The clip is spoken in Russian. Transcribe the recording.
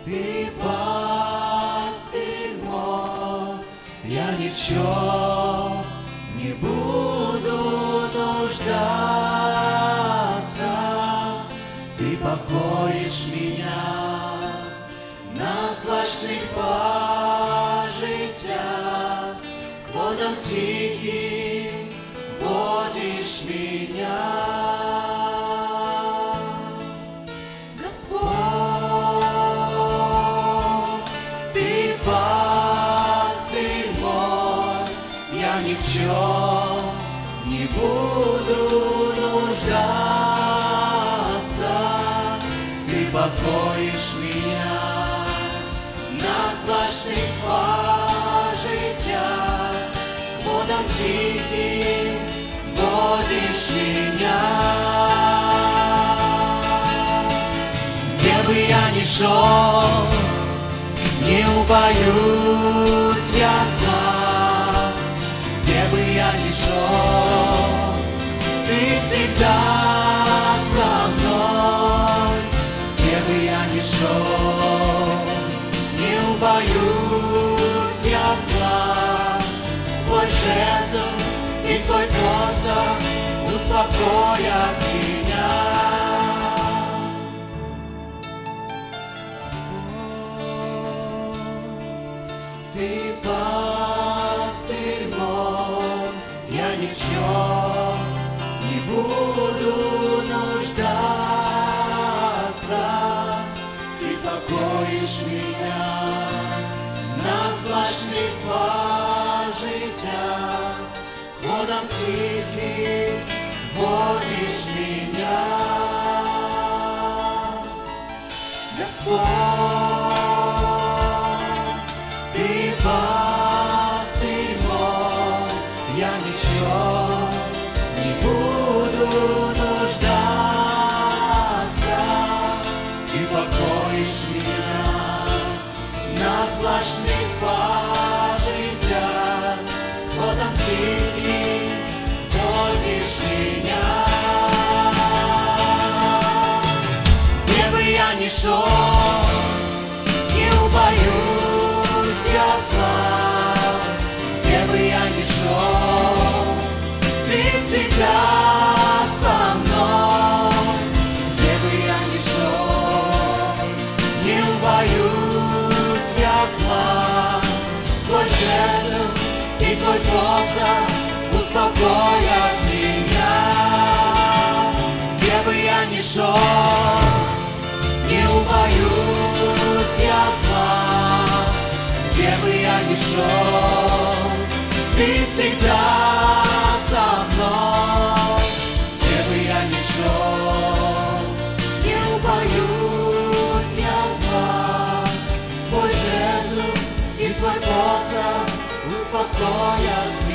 Ты пастырь мой, я ни в чем не буду нуждаться. Ты покоишь меня на злачных пажитях, к водам тихим водишь меня. Ни в чем не буду нуждаться. Ты покоишь меня на злачных пажитях, к водам тихим водишь меня. Где бы я ни шел, не убоюсь я сна. Где бы я ни шел, ты всегда со мной. Где бы я ни шел, не убоюсь я зла. Твой жезл и твой посох успокоят меня. Господь, ты пастырь мой, я ни в чем не буду нуждаться. Ты покоишь меня на злачных пажитях, к водам тихим водишь меня. Господь, ты пастырь мой, я ни в чем не буду нуждаться. Ты покоишь меня на злачных пажитях, к водам тихим водишь меня. Где бы я ни шел, не убоюсь я зла. Где бы я ни шел, ты всегда со мной. Где бы я ни шел, не убоюсь я зла. Твой жезл и твой посох успокоят меня. Где бы я ни шел, не убоюсь я зла. Где бы я ни шел, ты всегда со мной. Где бы я ни шел, не убоюсь я зла. Твой жезл и твой посох успокоят меня.